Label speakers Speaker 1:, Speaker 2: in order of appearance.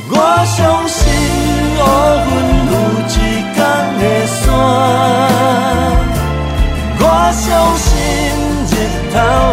Speaker 1: 我相信乌云有一天会散，我相信日头